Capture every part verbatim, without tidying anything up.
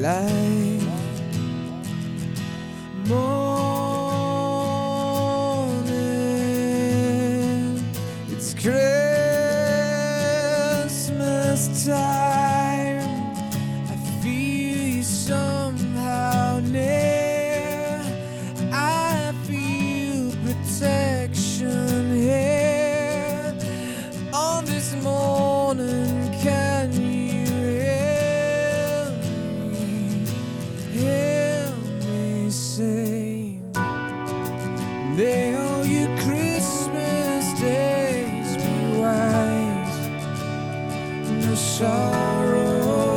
light. Morning, it's Christmas time. I feel you somehow near. I feel protection here on this morning. Can you hear me? Hear me say, may all your Christmas days be white, no sorrow.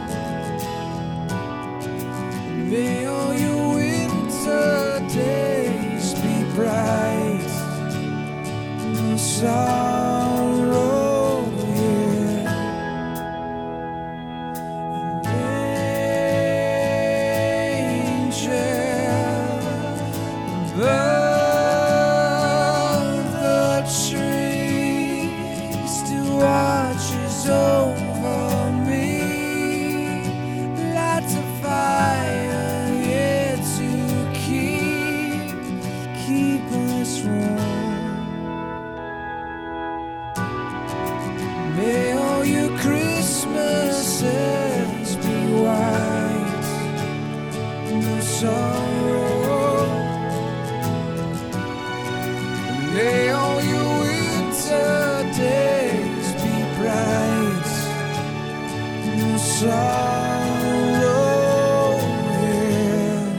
May all your winter days be bright, no sorrow here. An angel above the tree still watches over me. Lights a fire here to keep, keep us warm. May all your Christmases be white, no sorrow. May all your winter days be bright, no sorrow here.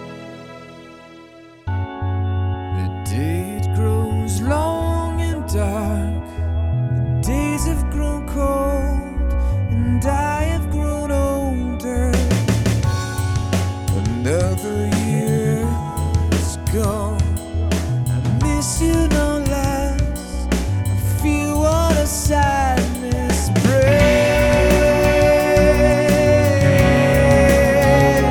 The day it grows long and dark, the days have grown cold, and I have grown older. Another year is gone. I miss you no less. I feel what a sadness brings.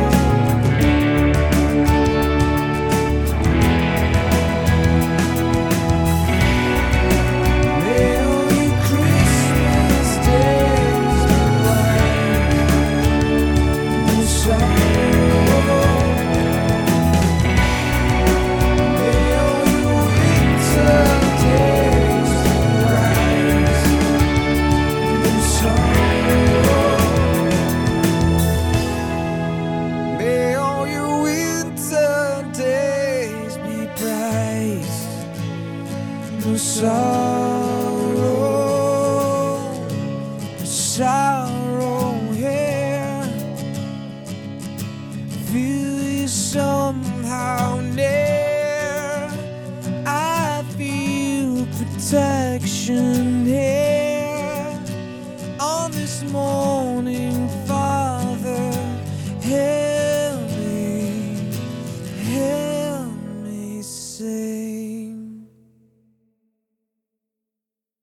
May all your Christmas days be white, no sorrow. May all your winter days be bright, no sorrow. May all your winter days be bright, no sorrow, no sorrow here. Feel you somehow near. I feel protection here on this morning.